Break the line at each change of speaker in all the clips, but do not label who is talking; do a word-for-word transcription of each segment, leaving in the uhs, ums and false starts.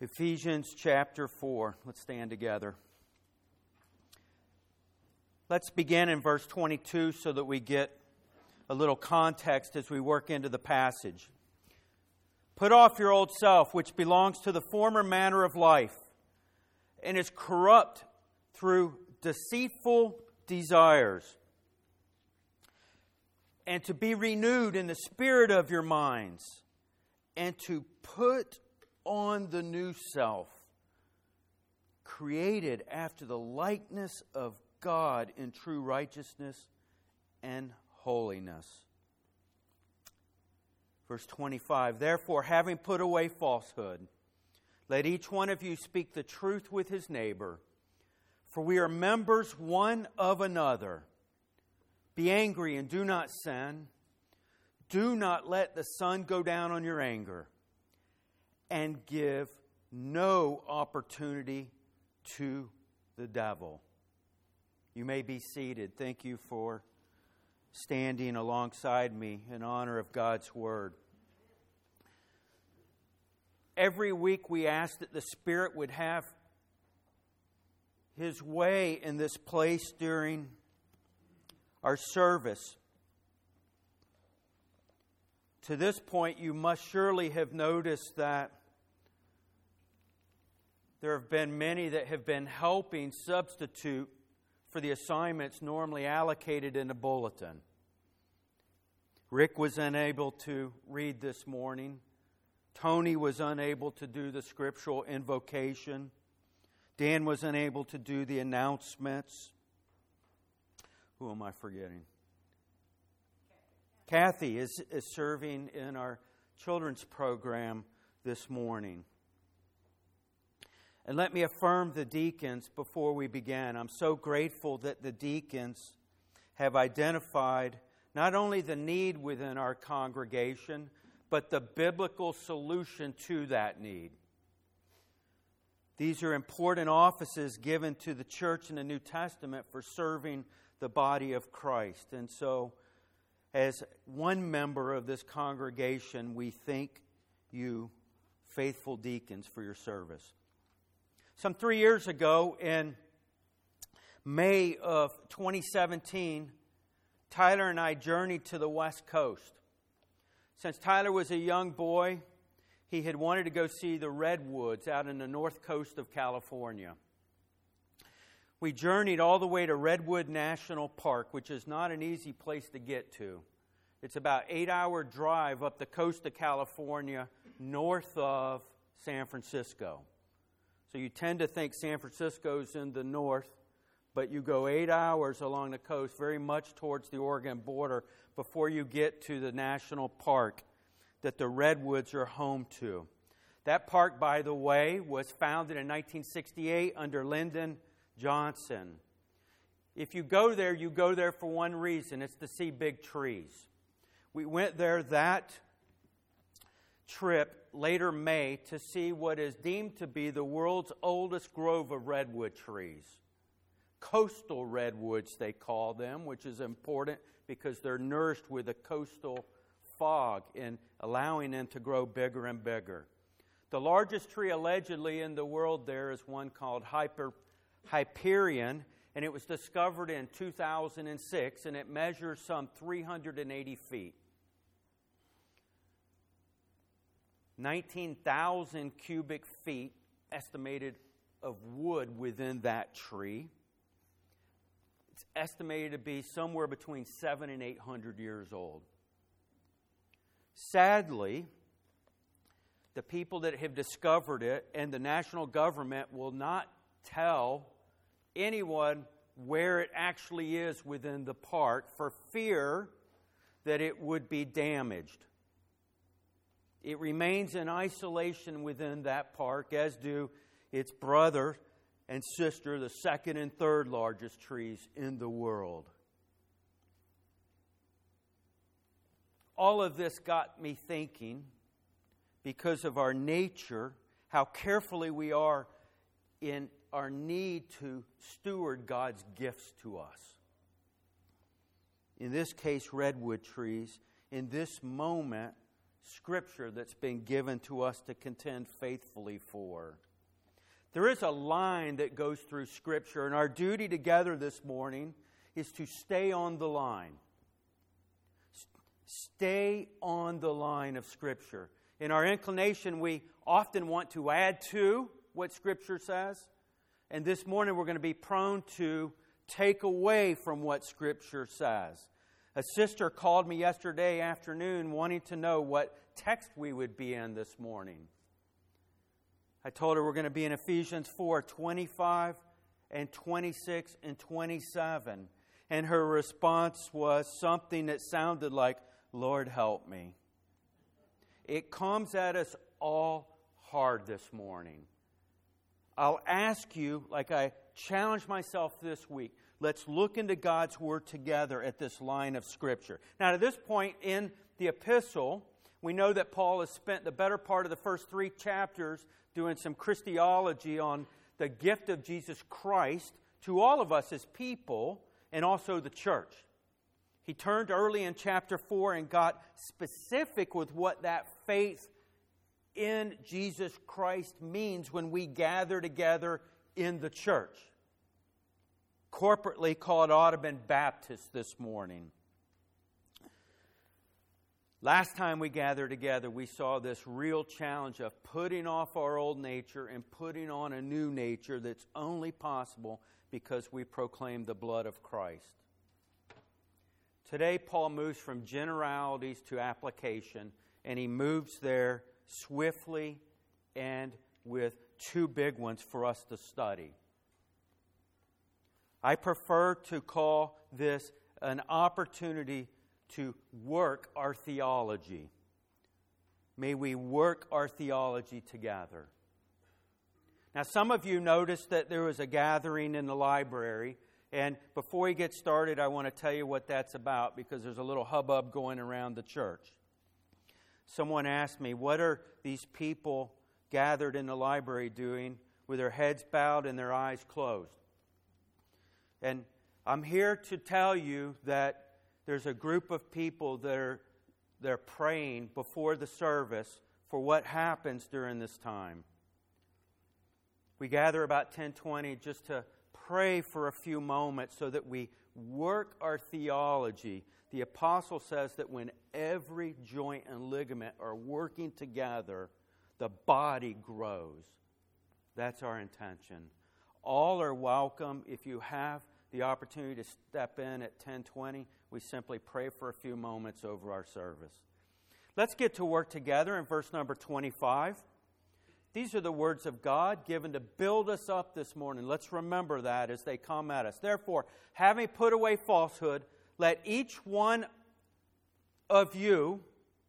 Ephesians chapter four. Let's stand together. Let's begin in verse twenty-two so that we get a little context as we work into the passage. Put off your old self, which belongs to the former manner of life, and is corrupt through deceitful desires, and to be renewed in the spirit of your minds, and to put on the new self, created after the likeness of God in true righteousness and holiness. Verse twenty-five, therefore, having put away falsehood, let each one of you speak the truth with his neighbor, for we are members one of another. Be angry and do not sin. Do not let the sun go down on your anger, and give no opportunity to the devil. You may be seated. Thank you for standing alongside me in honor of God's Word. Every week we ask that the Spirit would have His way in this place during our service. To this point, you must surely have noticed that there have been many that have been helping substitute for the assignments normally allocated in the bulletin. Rick was unable to read this morning. Tony was unable to do the scriptural invocation. Dan was unable to do the announcements. Who am I forgetting? Kathy is, is serving in our children's program this morning. And let me affirm the deacons before we begin. I'm so grateful that the deacons have identified not only the need within our congregation, but the biblical solution to that need. These are important offices given to the church in the New Testament for serving the body of Christ. And so, as one member of this congregation, we thank you, faithful deacons, for your service. Some three years ago, in May of twenty seventeen, Tyler and I journeyed to the West Coast. Since Tyler was a young boy, he had wanted to go see the redwoods out in the north coast of California. We journeyed all the way to Redwood National Park, which is not an easy place to get to. It's about an eight-hour drive up the coast of California, north of San Francisco. So you tend to think San Francisco's in the north, but you go eight hours along the coast, very much towards the Oregon border, before you get to the national park that the redwoods are home to. That park, by the way, was founded in nineteen sixty-eight under Lyndon Johnson. If you go there, you go there for one reason. It's to see big trees. We went there that trip, later May, to see what is deemed to be the world's oldest grove of redwood trees. Coastal redwoods, they call them, which is important because they're nourished with a coastal fog and allowing them to grow bigger and bigger. The largest tree allegedly in the world there is one called Hyper, Hyperion, and it was discovered in two thousand six, and it measures some three hundred eighty feet. nineteen thousand cubic feet estimated of wood within that tree. It's estimated to be somewhere between seven and eight hundred years old. Sadly, the people that have discovered it and the national government will not tell anyone where it actually is within the park for fear that it would be damaged. It remains in isolation within that park, as do its brother and sister, the second and third largest trees in the world. All of this got me thinking, because of our nature, how carefully we are in our need to steward God's gifts to us. In this case, redwood trees. In this moment, Scripture that's been given to us to contend faithfully for. There is a line that goes through Scripture, and our duty together this morning is to stay on the line. Stay on the line of Scripture. In our inclination, we often want to add to what Scripture says. And this morning we're going to be prone to take away from what Scripture says. A sister called me yesterday afternoon wanting to know what text we would be in this morning. I told her we're going to be in Ephesians four, twenty-five and twenty-six and twenty-seven. And her response was something that sounded like, Lord, help me. It comes at us all hard this morning. I'll ask you, like I challenged myself this week, let's look into God's Word together at this line of Scripture. Now, to this point in the epistle, we know that Paul has spent the better part of the first three chapters doing some Christology on the gift of Jesus Christ to all of us as people and also the church. He turned early in chapter four and got specific with what that faith in Jesus Christ means when we gather together in the church. Corporately called Audubon Baptist this morning. Last time we gathered together, we saw this real challenge of putting off our old nature and putting on a new nature that's only possible because we proclaim the blood of Christ. Today, Paul moves from generalities to application, and he moves there swiftly and with two big ones for us to study. I prefer to call this an opportunity to work our theology. May we work our theology together. Now, some of you noticed that there was a gathering in the library, and before we get started, I want to tell you what that's about because there's a little hubbub going around the church. Someone asked me, what are these people gathered in the library doing with their heads bowed and their eyes closed? And I'm here to tell you that there's a group of people that are they're praying before the service for what happens during this time. We gather about ten twenty just to pray for a few moments so that we work our theology. The apostle says that when every joint and ligament are working together, the body grows. That's our intention. All are welcome. If you have the opportunity to step in at ten twenty, we simply pray for a few moments over our service. Let's get to work together in verse number twenty-five. These are the words of God given to build us up this morning. Let's remember that as they come at us. Therefore, having put away falsehood, let each one of you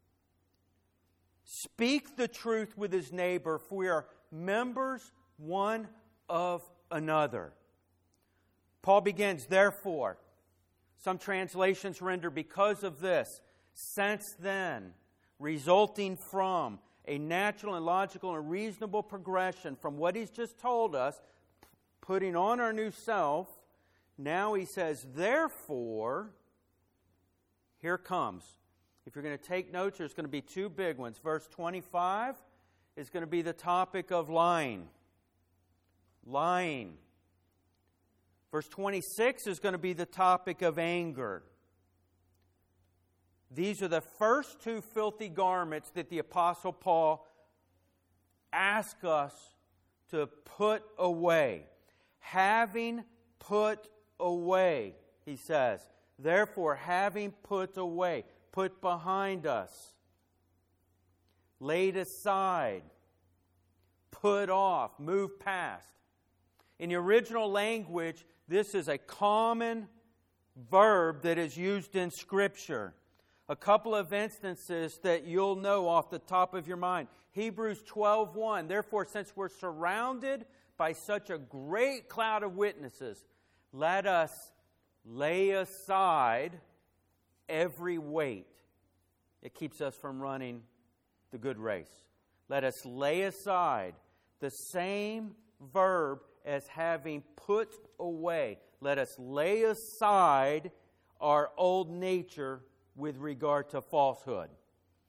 speak the truth with his neighbor, for we are members one of another. Paul begins, therefore. Some translations render because of this, since then, resulting from, a natural and logical and reasonable progression from what he's just told us, putting on our new self. Now he says, therefore, here comes. If you're going to take notes, there's going to be two big ones. Verse twenty-five is going to be the topic of lying. Lying. Verse twenty-six is going to be the topic of anger. These are the first two filthy garments that the Apostle Paul asks us to put away. Having put away, he says. Therefore, having put away, put behind us, laid aside, put off, move past. In the original language, this is a common verb that is used in Scripture. A couple of instances that you'll know off the top of your mind. Hebrews twelve one. Therefore, since we're surrounded by such a great cloud of witnesses, let us lay aside every weight. It keeps us from running the good race. Let us lay aside the same verb as having put away. Let us lay aside our old nature with regard to falsehood.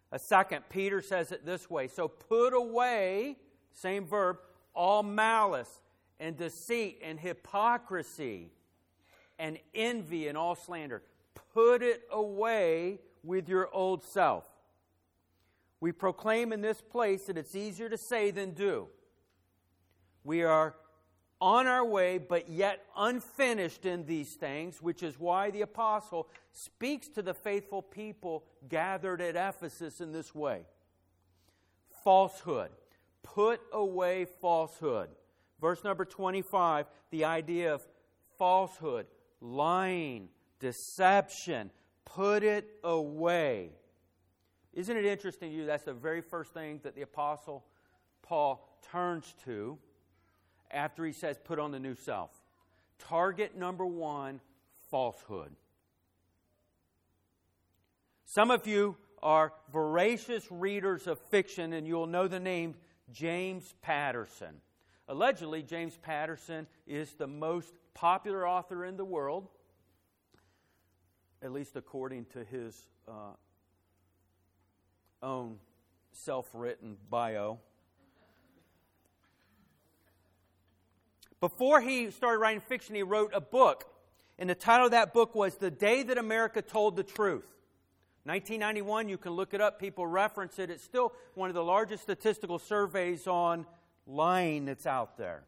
A second, Peter says it this way. So put away, same verb, all malice and deceit and hypocrisy and envy and all slander. Put it away with your old self. We proclaim in this place that it's easier to say than do. We are on our way, but yet unfinished in these things, which is why the apostle speaks to the faithful people gathered at Ephesus in this way. Falsehood. Put away falsehood. Verse number twenty-five, the idea of falsehood, lying, deception. Put it away. Isn't it interesting to you? That's the very first thing that the apostle Paul turns to after he says, put on the new self. Target number one, falsehood. Some of you are voracious readers of fiction, and you'll know the name James Patterson. Allegedly, James Patterson is the most popular author in the world, at least according to his uh, own self-written bio. Before he started writing fiction, he wrote a book. And the title of that book was The Day That America Told the Truth. nineteen ninety-one, you can look it up. People reference it. It's still one of the largest statistical surveys on lying that's out there.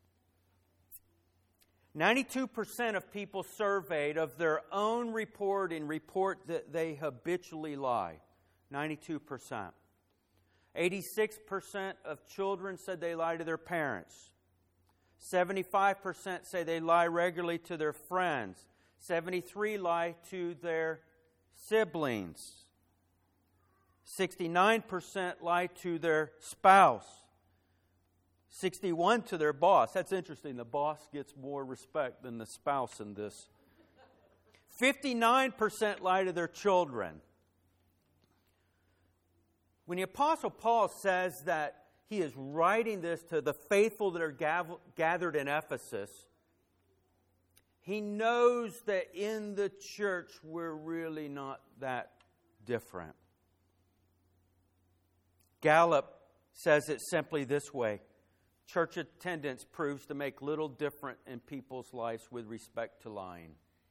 ninety-two percent of people surveyed of their own reporting report that they habitually lie. ninety-two percent. eighty-six percent of children said they lie to their parents. seventy-five percent say they lie regularly to their friends. seventy-three percent lie to their siblings. sixty-nine percent lie to their spouse. sixty-one percent to their boss. That's interesting. The boss gets more respect than the spouse in this. fifty-nine percent lie to their children. When the Apostle Paul says that he is writing this to the faithful that are gathered in Ephesus, he knows that in the church we're really not that different. Gallup says it simply this way: church attendance proves to make little difference in people's lives with respect to lying.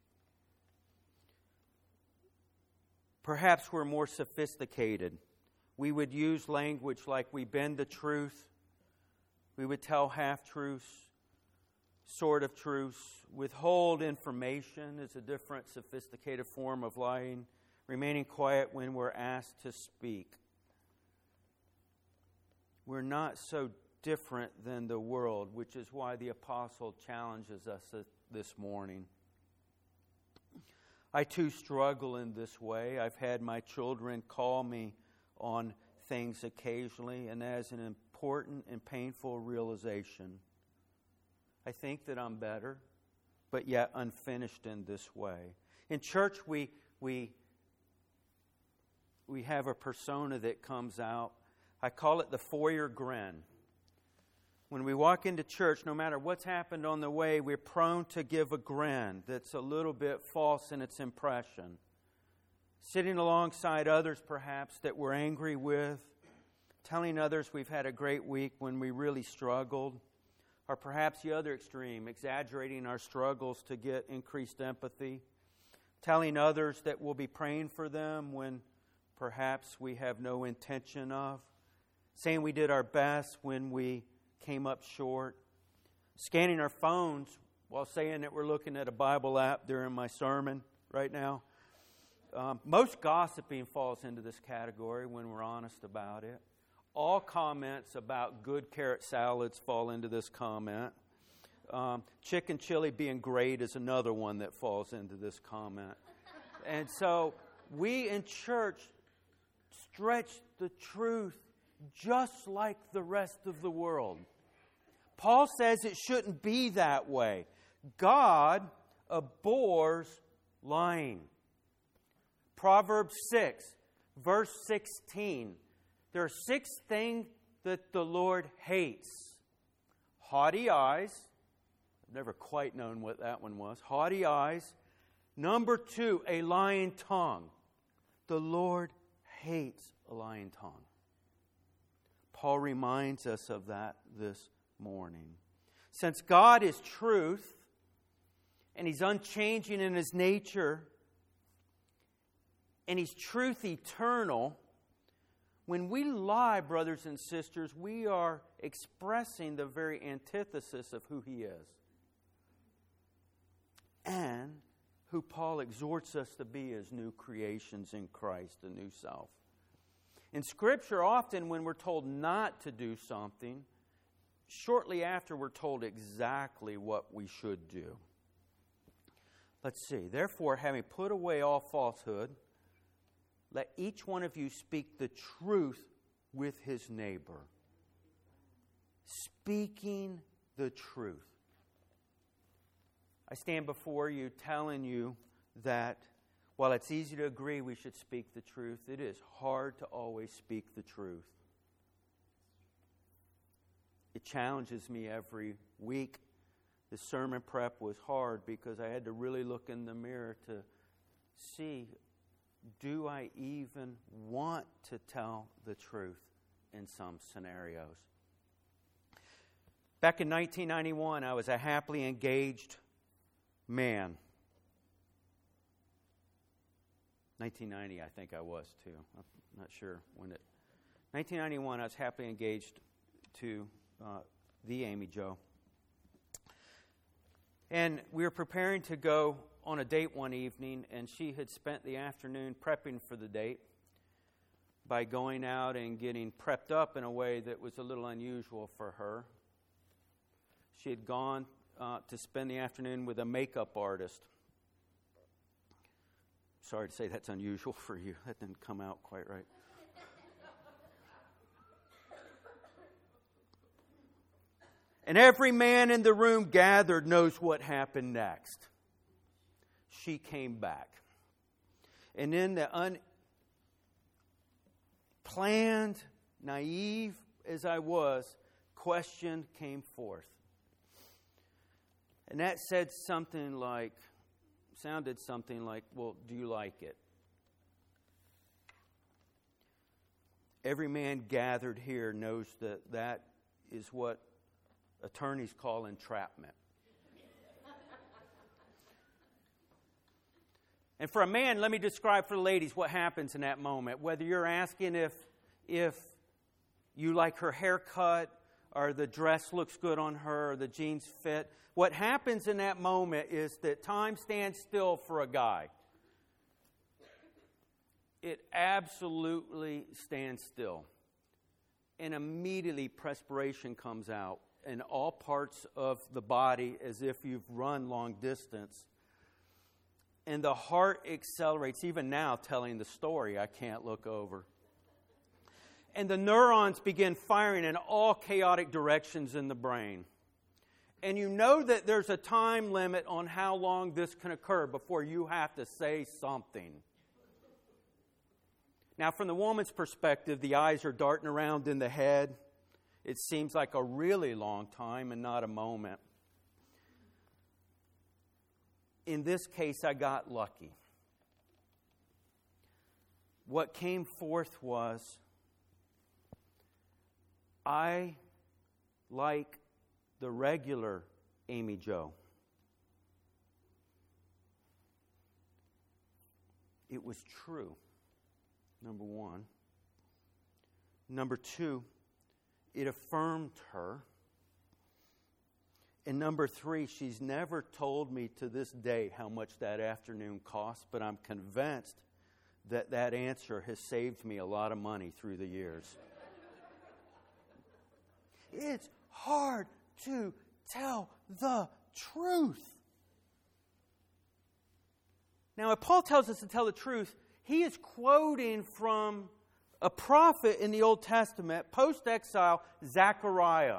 Perhaps we're more sophisticated. We would use language like we bend the truth. We would tell half-truths, sort of truths. Withhold information is a different sophisticated form of lying. Remaining quiet when we're asked to speak. We're not so different than the world, which is why the apostle challenges us this morning. I too struggle in this way. I've had my children call me on things occasionally, and as an important and painful realization, I think that I'm better, but yet unfinished in this way. In church, we we we have a persona that comes out. I call it the foyer grin. When we walk into church, no matter what's happened on the way, we're prone to give a grin that's a little bit false in its impression. Sitting alongside others, perhaps, that we're angry with, telling others we've had a great week when we really struggled, or perhaps the other extreme, exaggerating our struggles to get increased empathy, telling others that we'll be praying for them when perhaps we have no intention of, saying we did our best when we came up short, scanning our phones while saying that we're looking at a Bible app during my sermon right now. Um, most gossiping falls into this category when we're honest about it. All comments about good carrot salads fall into this comment. Um, chicken chili being great is another one that falls into this comment. And so we in church stretch the truth just like the rest of the world. Paul says it shouldn't be that way. God abhors lying. Proverbs six, verse sixteen. There are six things that the Lord hates. Haughty eyes. I've never quite known what that one was. Haughty eyes. Number two, a lying tongue. The Lord hates a lying tongue. Paul reminds us of that this morning. Since God is truth, and He's unchanging in His nature, and He's truth eternal, when we lie, brothers and sisters, we are expressing the very antithesis of who He is, and who Paul exhorts us to be as new creations in Christ, the new self. In Scripture, often when we're told not to do something, shortly after we're told exactly what we should do. Let's see. Therefore, having put away all falsehood, let each one of you speak the truth with his neighbor. Speaking the truth. I stand before you telling you that while it's easy to agree we should speak the truth, it is hard to always speak the truth. It challenges me every week. The sermon prep was hard because I had to really look in the mirror to see, do I even want to tell the truth in some scenarios? Back in nineteen ninety-one, I was a happily engaged man. nineteen ninety, I think I was too. I'm not sure when it. nineteen ninety-one, I was happily engaged to uh, the Amy Jo. And we were preparing to go on a date one evening, and she had spent the afternoon prepping for the date by going out and getting prepped up in a way that was a little unusual for her. She had gone uh, to spend the afternoon with a makeup artist. Sorry to say that's unusual for you. That didn't come out quite right. And every man in the room gathered knows what happened next. She came back. And in the unplanned, naive as I was, question came forth. And that said something like, sounded something like, well, do you like it? Every man gathered here knows that that is what attorneys call entrapment. And for a man, let me describe for the ladies what happens in that moment. Whether you're asking if, if you like her haircut, or the dress looks good on her, or the jeans fit. What happens in that moment is that time stands still for a guy. It absolutely stands still. And immediately perspiration comes out in all parts of the body as if you've run long distance. And the heart accelerates. Even now, telling the story, I can't look over. And the neurons begin firing in all chaotic directions in the brain. And you know that there's a time limit on how long this can occur before you have to say something. Now, from the woman's perspective, the eyes are darting around in the head. It seems like a really long time and not a moment. In this case, I got lucky. What came forth was, I like the regular Amy Jo. It was true, number one. Number two, it affirmed her. And number three, she's never told me to this day how much that afternoon cost, but I'm convinced that that answer has saved me a lot of money through the years. It's hard to tell the truth. Now, if Paul tells us to tell the truth, he is quoting from a prophet in the Old Testament, post-exile, Zechariah.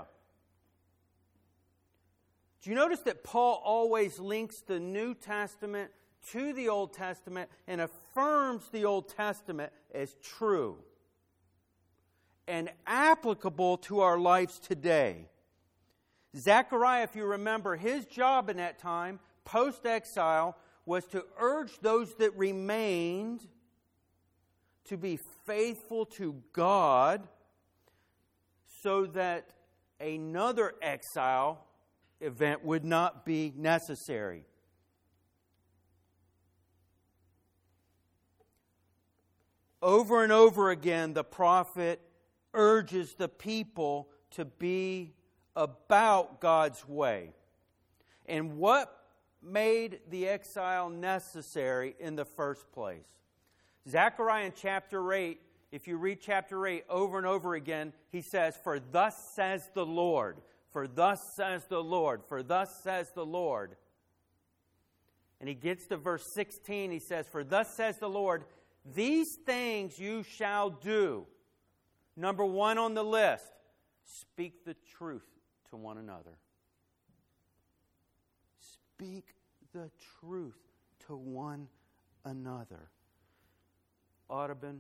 Do you notice that Paul always links the New Testament to the Old Testament and affirms the Old Testament as true and applicable to our lives today? Zechariah, if you remember, his job in that time, post-exile, was to urge those that remained to be faithful to God so that another exile event would not be necessary. Over and over again, the prophet urges the people to be about God's way. And what made the exile necessary in the first place? Zechariah in chapter eight, if you read chapter eight over and over again, he says, "For thus says the Lord, for thus says the Lord, for thus says the Lord." And he gets to verse sixteen, he says, "For thus says the Lord, these things you shall do." Number one on the list, speak the truth to one another. Speak the truth to one another. Audubon,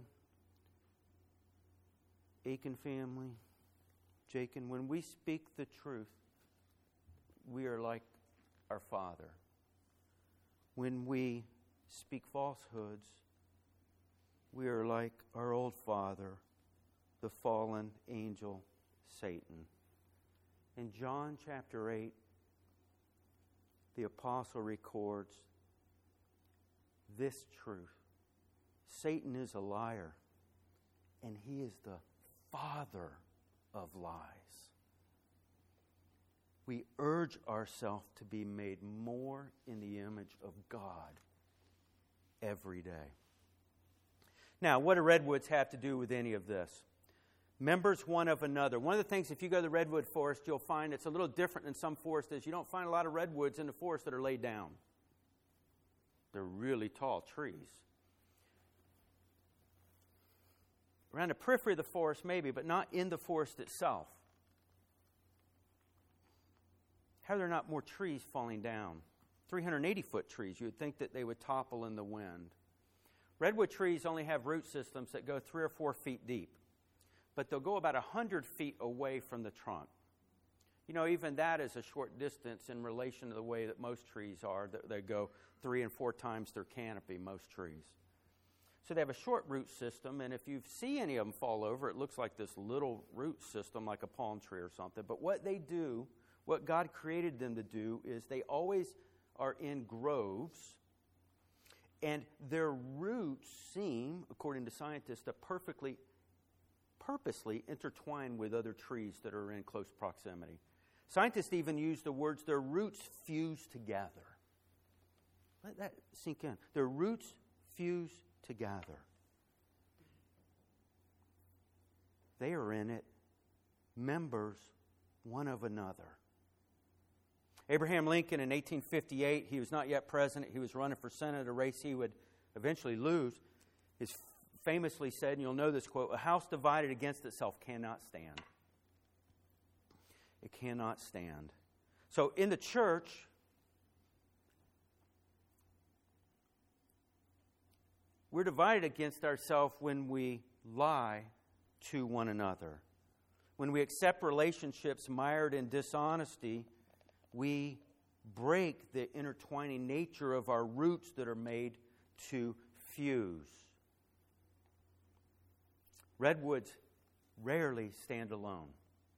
Aiken family, Jacob, when we speak the truth, we are like our Father. When we speak falsehoods, we are like our old father, the fallen angel, Satan. In John chapter eight, the apostle records this truth. Satan is a liar, and he is the father of lies. We urge ourselves to be made more in the image of God every day. Now, what do redwoods have to do with any of this? Members one of another. One of the things, if you go to the redwood forest, you'll find it's a little different than some forests is you don't find a lot of redwoods in the forest that are laid down. They're really tall trees. Around the periphery of the forest, maybe, but not in the forest itself. How are there not more trees falling down? three hundred eighty foot trees, you would think that they would topple in the wind. Redwood trees only have root systems that go three or four feet deep, but they'll go about one hundred feet away from the trunk. You know, even that is a short distance in relation to the way that most trees are. They go three and four times their canopy, most trees. So they have a short root system, and if you see any of them fall over, it looks like this little root system like a palm tree or something. But what they do, what God created them to do, is they always are in groves, and their roots seem, according to scientists, to perfectly, purposely intertwine with other trees that are in close proximity. Scientists even use the words, their roots fuse together. Let that sink in. Their roots fuse together. They are in it, members one of another. Abraham Lincoln in eighteen fifty-eight, he was not yet president. He was running for Senate, a race he would eventually lose. He famously said, and you'll know this quote, "A house divided against itself cannot stand." It cannot stand. So in the church, we're divided against ourselves when we lie to one another. When we accept relationships mired in dishonesty, we break the intertwining nature of our roots that are made to fuse. Redwoods rarely stand alone.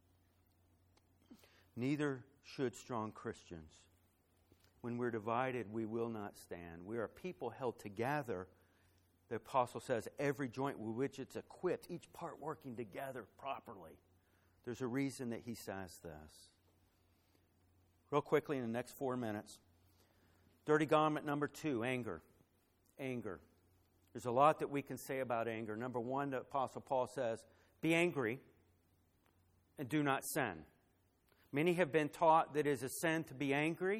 Neither should strong Christians. When we're divided, we will not stand. We are a people held together. The apostle says, every joint with which it's equipped, each part working together properly. There's a reason that he says this. Real quickly in the next four minutes. Dirty garment number two, anger. Anger. There's a lot that we can say about anger. Number one, the Apostle Paul says, be angry and do not sin. Many have been taught that it is a sin to be angry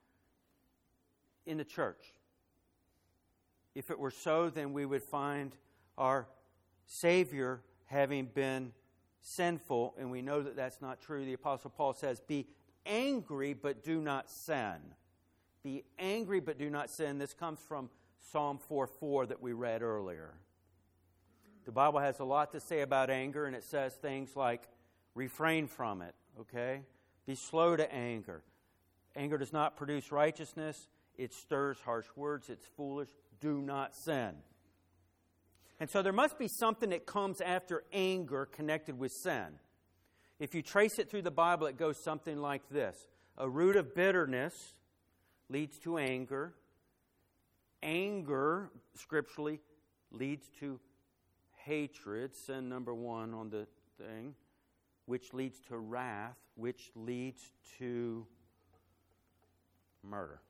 in the church. If it were so, then we would find our Savior having been sinful, and we know that that's not true. The Apostle Paul says, be angry, but do not sin. Be angry, but do not sin. This comes from Psalm four four that we read earlier. The Bible has a lot to say about anger, and it says things like, refrain from it, okay? Be slow to anger. Anger does not produce righteousness. It stirs harsh words. It's foolish. Do not sin. And so there must be something that comes after anger connected with sin. If you trace it through the Bible, it goes something like this. A root of bitterness leads to anger. Anger, scripturally, leads to hatred, sin number one on the thing, which leads to wrath, which leads to murder.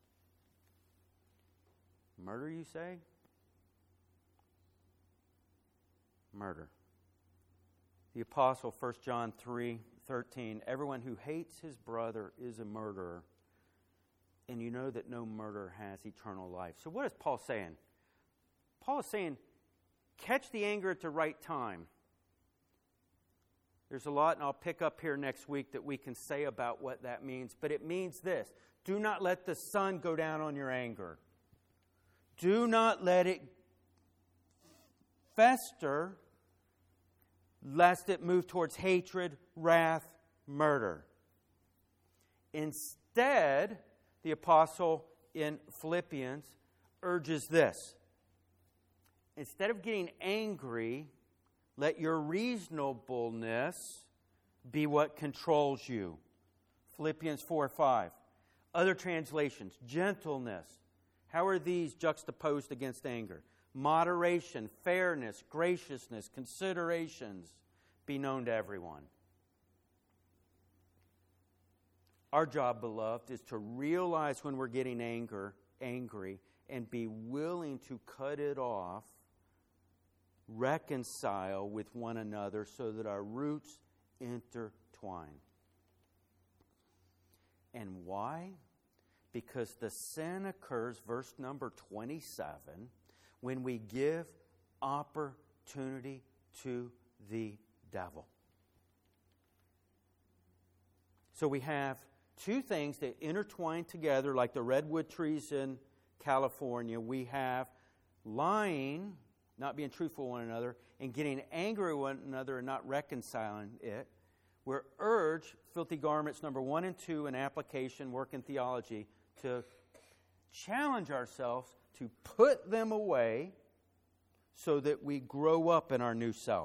Murder, you say? Murder. The apostle, First John three thirteen, everyone who hates his brother is a murderer, and you know that no murderer has eternal life. So what is Paul saying? Paul is saying, catch the anger at the right time. There's a lot, and I'll pick up here next week, that we can say about what that means. But it means this. Do not let the sun go down on your anger. Do not let it fester, lest it move towards hatred, wrath, murder. Instead, the apostle in Philippians urges this. Instead of getting angry, let your reasonableness be what controls you. Philippians four five. Other translations, gentleness. How are these juxtaposed against anger? Moderation, fairness, graciousness, considerations be known to everyone. Our job, beloved, is to realize when we're getting anger, angry and be willing to cut it off, reconcile with one another so that our roots intertwine. And why? Because the sin occurs, verse number twenty-seven, when we give opportunity to the devil. So we have two things that intertwine together like the redwood trees in California. We have lying, not being truthful to one another, and getting angry with one another and not reconciling it. We're urged, filthy garments number one and two in application, work in theology, to challenge ourselves to put them away so that we grow up in our new self.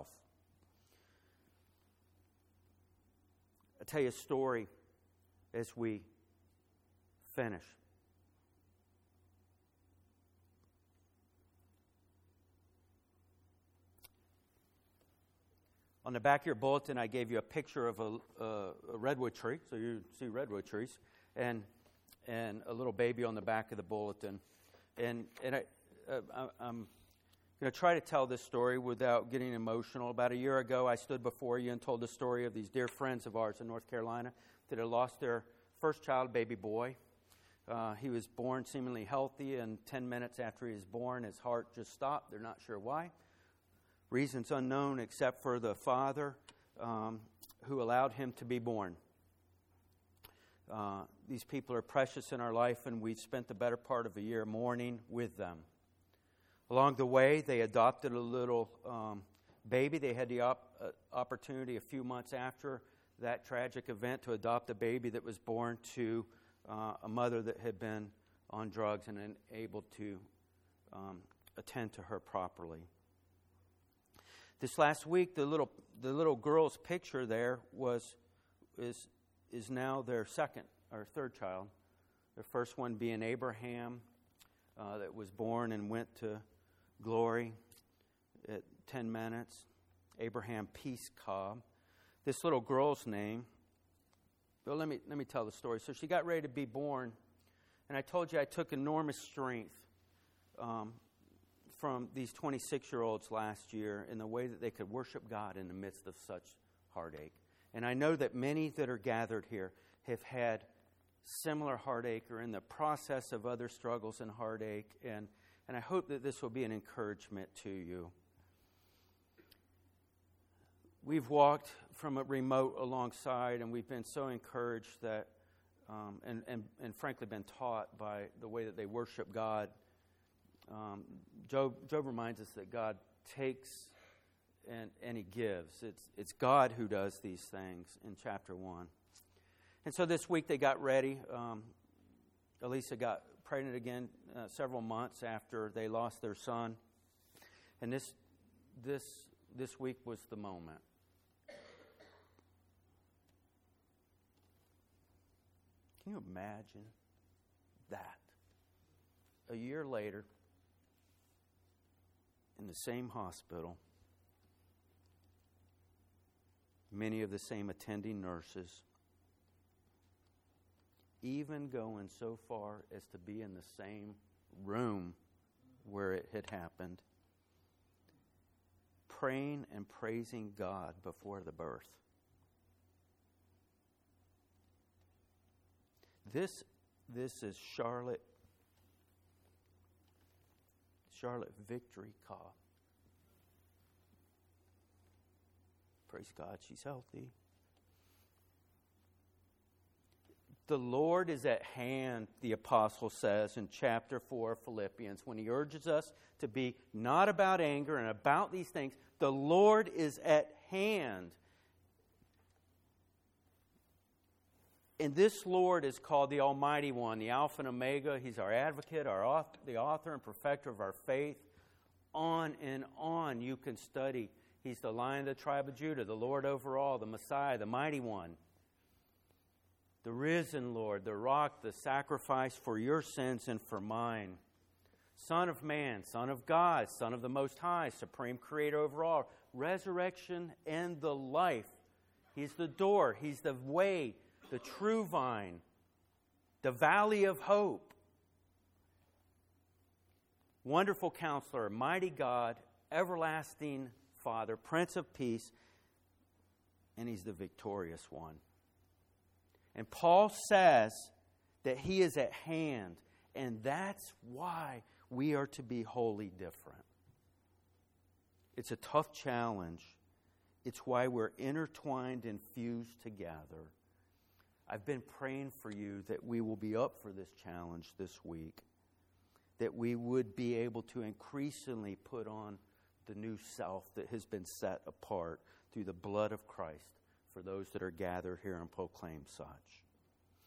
I'll tell you a story as we finish. On the back of your bulletin, I gave you a picture of a, a, a redwood tree, so you see redwood trees, and and a little baby on the back of the bulletin. And and I, uh, I'm going to try to tell this story without getting emotional. About a year ago, I stood before you and told the story of these dear friends of ours in North Carolina that had lost their first child, baby boy. Uh, he was born seemingly healthy, and ten minutes after he was born, his heart just stopped. They're not sure why. Reasons unknown except for the father um, who allowed him to be born. Uh, these people are precious in our life, and we've spent the better part of a year mourning with them. Along the way, they adopted a little um, baby. They had the op- uh, opportunity a few months after that tragic event to adopt a baby that was born to uh, a mother that had been on drugs and unable to um, attend to her properly. This last week, the little the little girl's picture there was is is now their second or third child. The first one being Abraham, uh, that was born and went to glory at ten minutes. Abraham Peace Cobb. This little girl's name. Well, let me let me tell the story. So she got ready to be born, and I told you I took enormous strength Um, from these twenty-six-year-olds last year in the way that they could worship God in the midst of such heartache. And I know that many that are gathered here have had similar heartache or in the process of other struggles and heartache, and, and I hope that this will be an encouragement to you. We've walked from a remote alongside, and we've been so encouraged that, um, and, and, and frankly been taught by the way that they worship God. Um, Job, Job reminds us that God takes and, and He gives. It's, it's God who does these things in chapter one. And so this week they got ready. Um, Elisa got pregnant again uh, several months after they lost their son. And this, this, this week was the moment. Can you imagine that? A year later, in the same hospital, many of the same attending nurses, even going so far as to be in the same room where it had happened, praying and praising God before the birth. This, this is Charlotte, Charlotte Victory Cobb. Praise God, she's healthy. The Lord is at hand, the apostle says in chapter four of Philippians, when he urges us to be not about anger and about these things. The Lord is at hand. And this Lord is called the Almighty One, the Alpha and Omega. He's our advocate, our author, the author and perfecter of our faith. On and on you can study. He's the Lion of the tribe of Judah, the Lord over all, the Messiah, the Mighty One. The risen Lord, the rock, the sacrifice for your sins and for mine. Son of man, Son of God, Son of the Most High, supreme creator over all. Resurrection and the life. He's the door. He's the way, the true vine, the valley of hope. Wonderful Counselor, mighty God, everlasting Father, Prince of Peace, and He's the victorious one. And Paul says that He is at hand, and that's why we are to be wholly different. It's a tough challenge. It's why we're intertwined and fused together. I've been praying for you that we will be up for this challenge this week, that we would be able to increasingly put on the new self that has been set apart through the blood of Christ for those that are gathered here and proclaim such.